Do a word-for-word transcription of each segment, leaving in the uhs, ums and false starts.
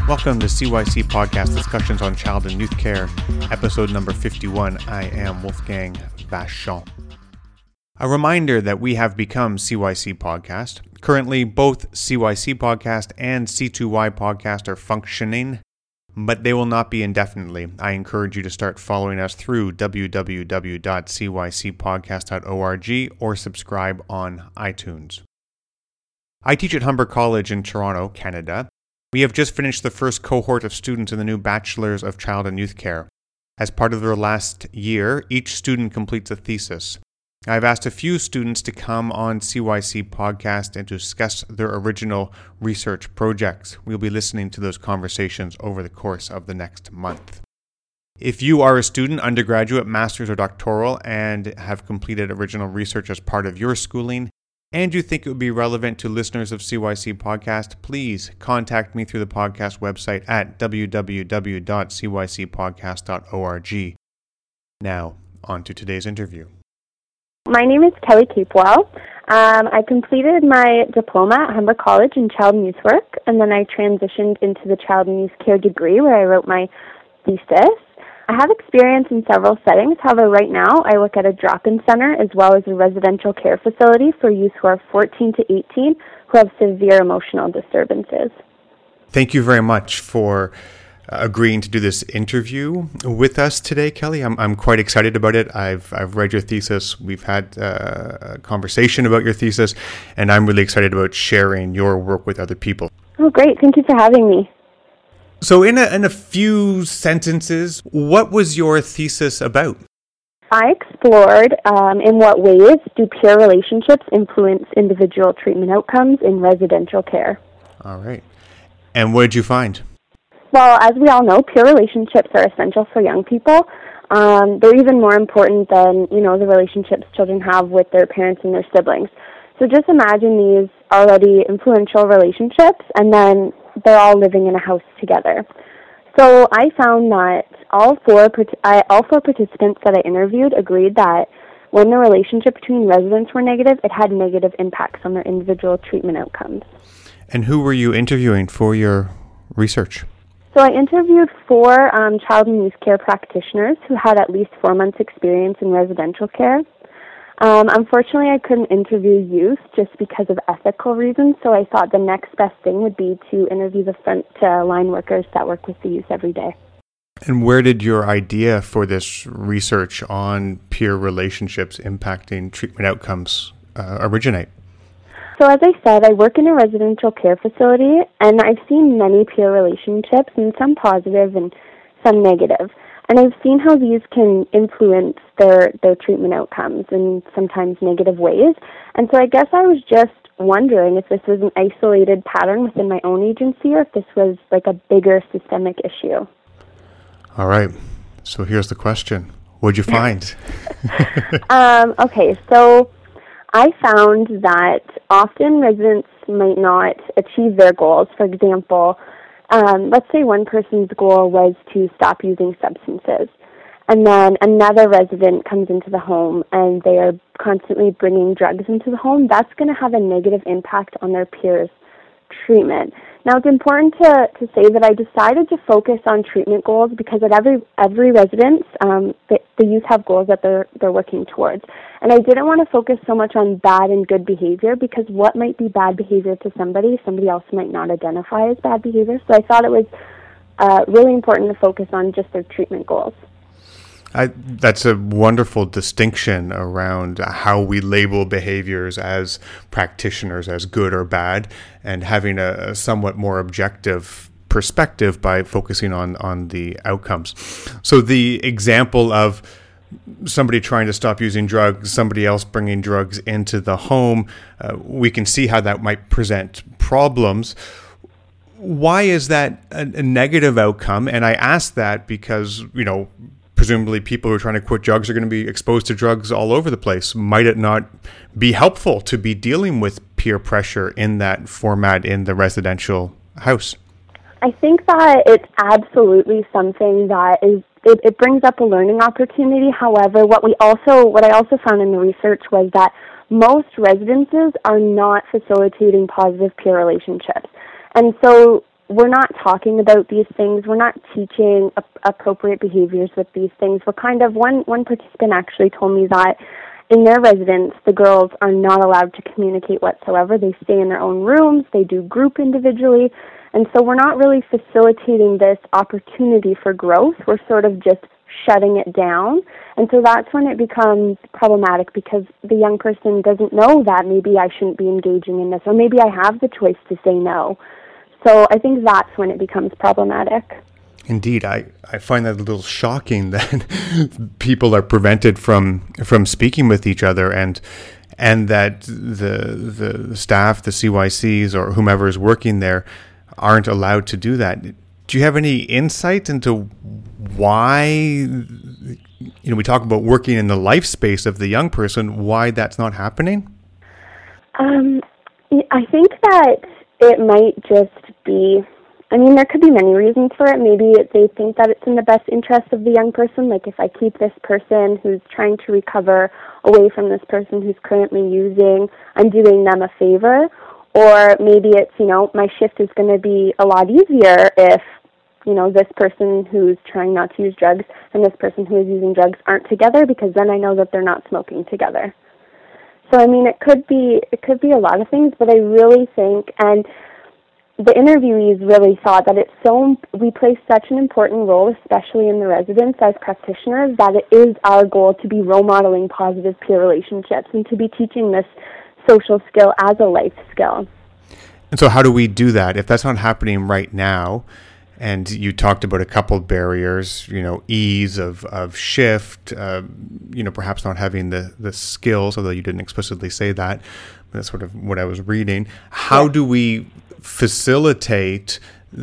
Welcome to C Y C Podcast Discussions on Child and Youth Care, episode number fifty-one. I am Wolfgang Vachon. A reminder that we have become C Y C Podcast. Currently, both C Y C Podcast and C two Y Podcast are functioning, but they will not be indefinitely. I encourage you to start following us through w w w dot c y c podcast dot org or subscribe on iTunes. I teach at Humber College in Toronto, Canada. We have just finished the first cohort of students in the new Bachelors of Child and Youth Care. As part of their last year, each student completes a thesis. I've asked a few students to come on C Y C Podcast and to discuss their original research projects. We'll be listening to those conversations over the course of the next month. If you are a student, undergraduate, master's, or doctoral, and have completed original research as part of your schooling, and you think it would be relevant to listeners of C Y C Podcast, please contact me through the podcast website at w w w dot c y c podcast dot org. Now, on to today's interview. My name is Kelly Capewell. Um, I completed my diploma at Humber College in Child and Youth Work, and then I transitioned into the Child and Youth Care degree where I wrote my thesis. I have experience in several settings. However, right now I work at a drop-in center as well as a residential care facility for youth who are fourteen to eighteen who have severe emotional disturbances. Thank you very much for agreeing to do this interview with us today, Kelly. I'm I'm quite excited about it. I've I've read your thesis. We've had uh, a conversation about your thesis, and I'm really excited about sharing your work with other people. Oh, great. Thank you for having me. So in a, in a few sentences, what was your thesis about? I explored um, in what ways do peer relationships influence individual treatment outcomes in residential care. All right. And what did you find? Well, as we all know, peer relationships are essential for young people. Um, they're even more important than, you know, the relationships children have with their parents and their siblings. So just imagine these already influential relationships, and then they're all living in a house together. So I found that all four I, all four participants that I interviewed agreed that when the relationship between residents were negative, it had negative impacts on their individual treatment outcomes. And who were you interviewing for your research? So I interviewed four um, child and youth care practitioners who had at least four months' experience in residential care. Um, unfortunately, I couldn't interview youth just because of ethical reasons, so I thought the next best thing would be to interview the front uh, line workers that work with the youth every day. And where did your idea for this research on peer relationships impacting treatment outcomes uh, originate? So as I said, I work in a residential care facility, and I've seen many peer relationships, and some positive and some negative. And I've seen how these can influence their, their treatment outcomes in sometimes negative ways. And so I guess I was just wondering if this was an isolated pattern within my own agency or if this was like a bigger systemic issue. All right. So here's the question. What'd you find? um, okay, so I found that often residents might not achieve their goals. For example, Um, let's say one person's goal was to stop using substances, and then another resident comes into the home and they are constantly bringing drugs into the home. That's going to have a negative impact on their peers' treatment. Now, it's important to, to say that I decided to focus on treatment goals because at every every residence, um, the, the youth have goals that they're they're working towards. And I didn't want to focus so much on bad and good behavior because what might be bad behavior to somebody, somebody else might not identify as bad behavior. So I thought it was uh, really important to focus on just their treatment goals. I, that's a wonderful distinction around how we label behaviors as practitioners as good or bad, and having a, a somewhat more objective perspective by focusing on, on the outcomes. So the example of somebody trying to stop using drugs, somebody else bringing drugs into the home, uh, we can see how that might present problems. Why is that a, a negative outcome? And I ask that because, you know, presumably people who are trying to quit drugs are going to be exposed to drugs all over the place. Might it not be helpful to be dealing with peer pressure in that format in the residential house? I think that it's absolutely something that is, it, it brings up a learning opportunity. However, what we also, what I also found in the research was that most residences are not facilitating positive peer relationships. And so we're not talking about these things. We're not teaching a- appropriate behaviors with these things. We're kind of, one, one participant actually told me that in their residence, the girls are not allowed to communicate whatsoever. They stay in their own rooms. They do group individually. And so we're not really facilitating this opportunity for growth. We're sort of just shutting it down. And so that's when it becomes problematic, because the young person doesn't know that maybe I shouldn't be engaging in this, or maybe I have the choice to say no. So I think that's when it becomes problematic. Indeed, I, I find that a little shocking that people are prevented from from speaking with each other, and and that the the staff, the C Y Cs, or whomever is working there aren't allowed to do that. Do you have any insight into why, you know, we talk about working in the life space of the young person, why that's not happening? Um, I think that it might just be, I mean, there could be many reasons for it. Maybe they think that it's in the best interest of the young person. Like, if I keep this person who's trying to recover away from this person who's currently using, I'm doing them a favor. Or maybe it's, you know, my shift is going to be a lot easier if, you know, this person who's trying not to use drugs and this person who is using drugs aren't together, because then I know that they're not smoking together. So, I mean, it could be it could be a lot of things, but I really think, and the interviewees really thought that it's so, we play such an important role, especially in the residence as practitioners, that it is our goal to be role modeling positive peer relationships and to be teaching this social skill as a life skill. And so how do we do that? If that's not happening right now, and you talked about a couple of barriers, you know, ease of, of shift, uh, you know, perhaps not having the, the skills, although you didn't explicitly say that, but that's sort of what I was reading. How yeah. do we facilitate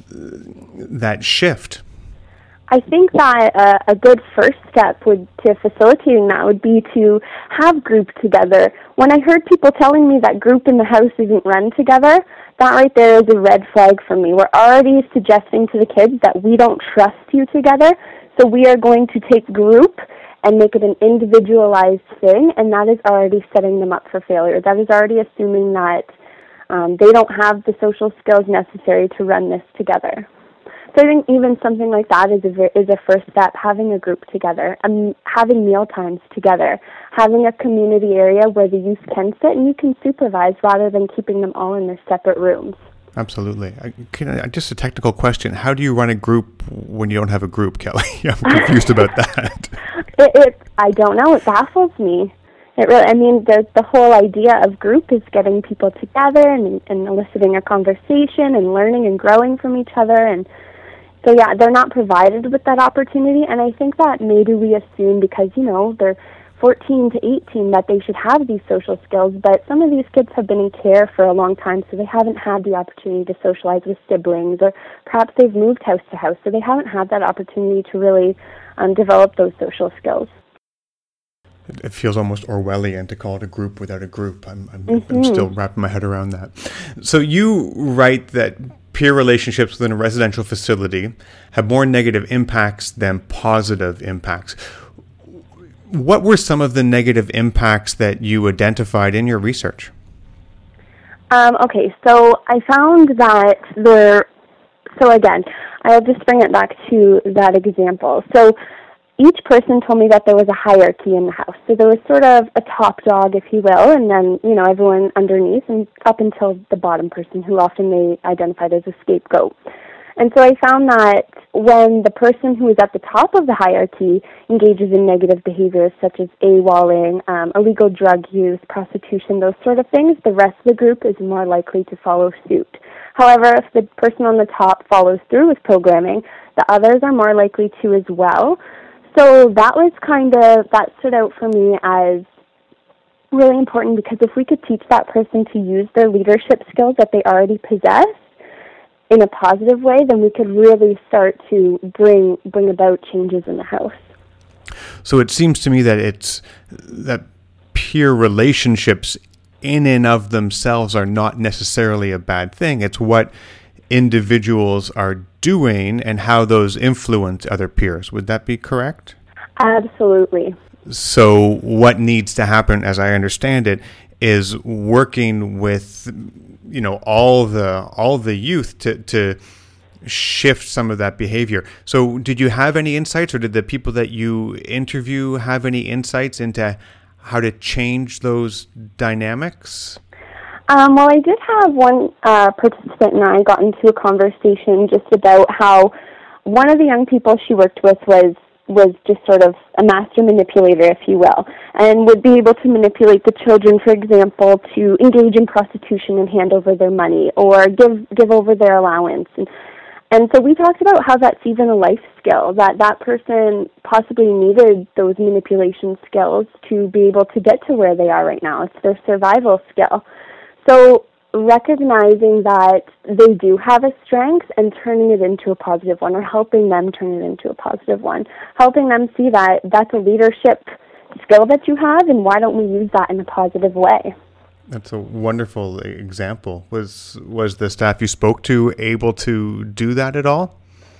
that shift? I think that uh, a good first step would to facilitating that would be to have group together. When I heard people telling me that group in the house isn't run together, that right there is a red flag for me. We're already suggesting to the kids that we don't trust you together, so we are going to take group and make it an individualized thing, and that is already setting them up for failure. That is already assuming that um, they don't have the social skills necessary to run this together. So I think even something like that is a, is a first step, having a group together, um, having meal times together, having a community area where the youth can sit and you can supervise rather than keeping them all in their separate rooms. Absolutely. I, can I, just a technical question. How do you run a group when you don't have a group, Kelly? I'm confused about that. It, it, I don't know. It baffles me. It really, I mean, the, the whole idea of group is getting people together and, and eliciting a conversation and learning and growing from each other. And so, yeah, they're not provided with that opportunity. And I think that maybe we assume because, you know, they're fourteen to eighteen that they should have these social skills. But some of these kids have been in care for a long time, so they haven't had the opportunity to socialize with siblings. Or perhaps they've moved house to house, so they haven't had that opportunity to really um, develop those social skills. It feels almost Orwellian to call it a group without a group. I'm, I'm, mm-hmm. I'm still wrapping my head around that. So you write that peer relationships within a residential facility have more negative impacts than positive impacts. What were some of the negative impacts that you identified in your research? Um, okay, so I found that there, so again, I'll just bring it back to that example. So each person told me that there was a hierarchy in the house. So there was sort of a top dog, if you will, and then, you know, everyone underneath and up until the bottom person, who often they identified as a scapegoat. And so I found that when the person who is at the top of the hierarchy engages in negative behaviors such as AWOLing, um, illegal drug use, prostitution, those sort of things, the rest of the group is more likely to follow suit. However, if the person on the top follows through with programming, the others are more likely to as well. So that was kind of, that stood out for me as really important, because if we could teach that person to use their leadership skills that they already possess in a positive way, then we could really start to bring bring about changes in the house. So it seems to me that it's that peer relationships in and of themselves are not necessarily a bad thing. It's what individuals are doing and how those influence other peers. Would that be correct? Absolutely. So what needs to happen, as I understand it, is working with, you know, all the all the youth to to shift some of that behavior. So did you have any insights, or did the people that you interview have any insights into how to change those dynamics? Um, well, I did have one uh, participant and I got into a conversation just about how one of the young people she worked with was was just sort of a master manipulator, if you will, and would be able to manipulate the children, for example, to engage in prostitution and hand over their money or give give over their allowance. And, and so we talked about how that's even a life skill, that that person possibly needed those manipulation skills to be able to get to where they are right now. It's their survival skill. So recognizing that they do have a strength and turning it into a positive one, or helping them turn it into a positive one, helping them see that that's a leadership skill that you have, and why don't we use that in a positive way? That's a wonderful example. Was was the staff you spoke to able to do that at all?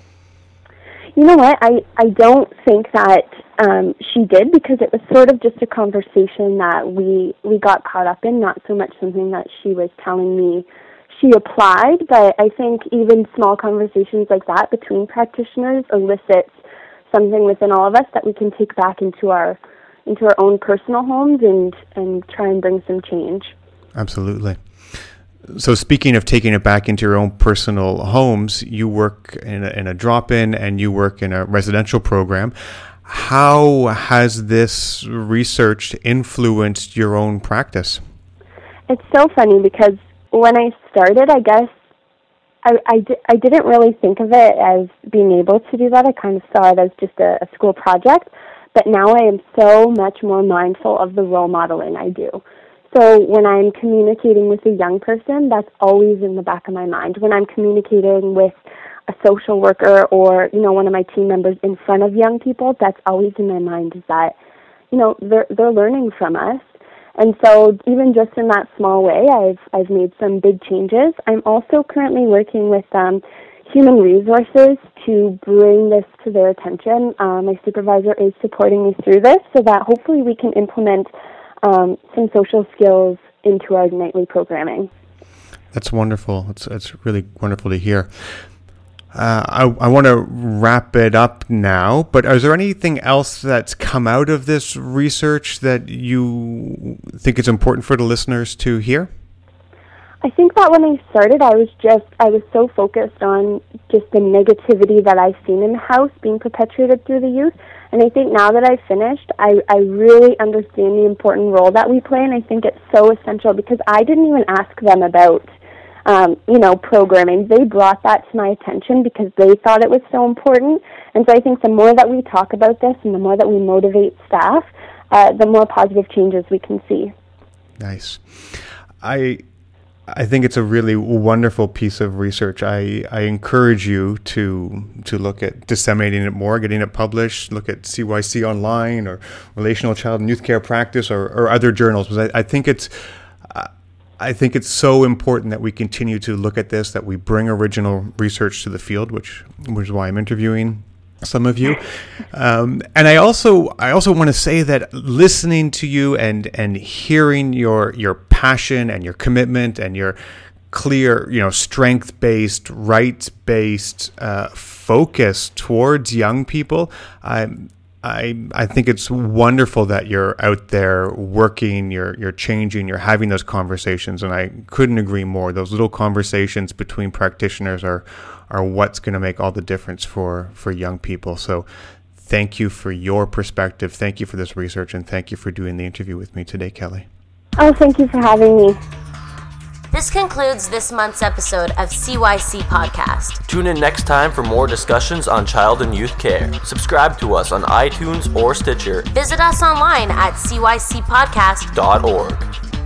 You know what? I, I don't think that um, she did, because it was sort of just a conversation that we we got caught up in, not so much something that she was telling me she applied, but I think even small conversations like that between practitioners elicits something within all of us that we can take back into our into our own personal homes and, and try and bring some change. Absolutely. So speaking of taking it back into your own personal homes, you work in a, in a drop-in and you work in a residential program. How has this research influenced your own practice? It's so funny because when I started, I guess, I, I, di- I didn't really think of it as being able to do that. I kind of saw it as just a, a school project. But now I am so much more mindful of the role modeling I do. So when I'm communicating with a young person, that's always in the back of my mind. When I'm communicating with a social worker or, you know, one of my team members in front of young people, that's always in my mind, is that, you know, they're they're learning from us. And so even just in that small way, I've I've made some big changes. I'm also currently working with um, human resources to bring this to their attention. Uh, my supervisor is supporting me through this so that hopefully we can implement um, some social skills into our nightly programming. That's wonderful. It's, it's really wonderful to hear. Uh, I, I want to wrap it up now, but is there anything else that's come out of this research that you think is important for the listeners to hear? I think that when I started, I was just, I was so focused on just the negativity that I've seen in the house being perpetuated through the youth. And I think now that I've finished, I, I really understand the important role that we play, and I think it's so essential because I didn't even ask them about, um, you know, programming. They brought that to my attention because they thought it was so important. And so I think the more that we talk about this and the more that we motivate staff, uh, the more positive changes we can see. Nice. I... I think it's a really wonderful piece of research. I, I encourage you to to look at disseminating it more, getting it published, look at C Y C Online or Relational Child and Youth Care Practice or, or other journals. Because I, I think it's I think it's so important that we continue to look at this, that we bring original research to the field, which, which is why I'm interviewing some of you. Um, and I also I also want to say that listening to you and and hearing your your passion and your commitment and your clear, you know, strength-based, rights-based uh, focus towards young people, I I I think it's wonderful that you're out there working, you're you're changing, you're having those conversations, and I couldn't agree more. Those little conversations between practitioners are are what's going to make all the difference for, for young people. So thank you for your perspective. Thank you for this research, and thank you for doing the interview with me today, Kelly. Oh, thank you for having me. This concludes this month's episode of C Y C Podcast. Tune in next time for more discussions on child and youth care. Subscribe to us on iTunes or Stitcher. Visit us online at c y c podcast dot org.